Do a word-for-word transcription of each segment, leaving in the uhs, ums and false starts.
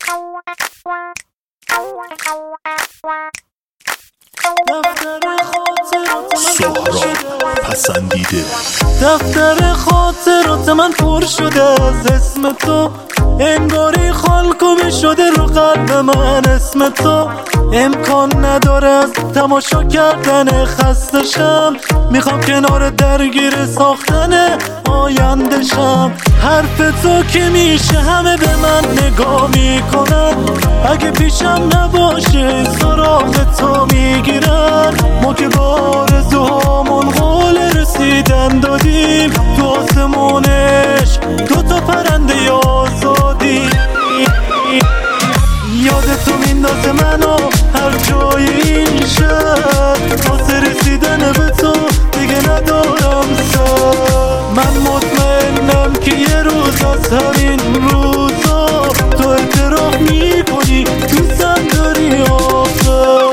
سهراب پسندیده. دفتر خاطرات من پر شده از اسم تو، انگاری خالکوبی شده رو قلب من اسم تو. امکان نداره از تماشا کردن خستشم، میخوام کنار درگیر ساختن آیندشم. حرف تو که میشه همه به من نگاه میکنن، اگه پیشم نباشه سراغ تو میگیرن. ما که با آرزوهامون قول رسیدن دادیم، تو آسمونش دو تا پرنده آزادی. یادتو میندازه منو هر جای این شهر، واسه رسیدن به تو دیگه ندارم سر. من مطمئنم که یه روز از همین روزا تو اعتراف میکنی دوستم داری آخر.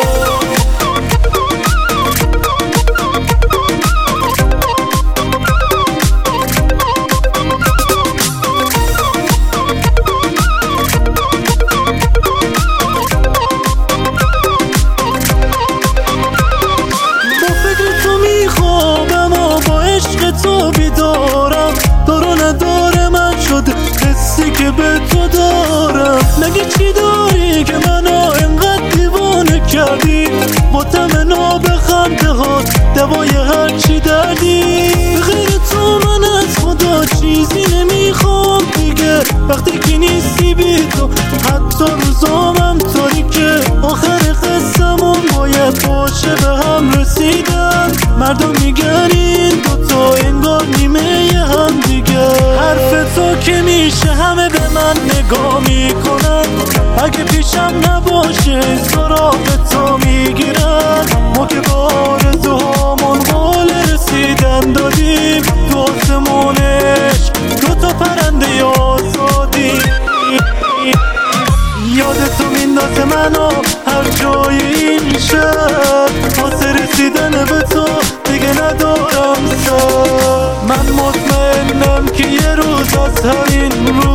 تو بیدارم دارو نداره من شده حسی که به تو دارم. نگه چی داری که منو انقدر دیوانه کردی، با تمنا به خنده ها دوای هر چی دردی. غیر تو من از خدا چیزی نمیخوام دیگه، وقتی که نیستی بی تو حتی روزامم تاریکه. آخر قصمون باید باشه به هم رسیدن، مردم میگن این دوتا انگار نیمه هم دیگه. حرف تو که میشه همه به من نگاه میکنن، اگه پیشم نباشه سراغ تو میگیرن. ما که با آرزوهامون قول رسیدن دادیم، تو آسمونش دو تا پرنده آزادی. یادتو میندازه منو هر جای این شهر، واسه رسیدن به تو دیگه ندارم سر. من مطمئنم که یه روز از همین روز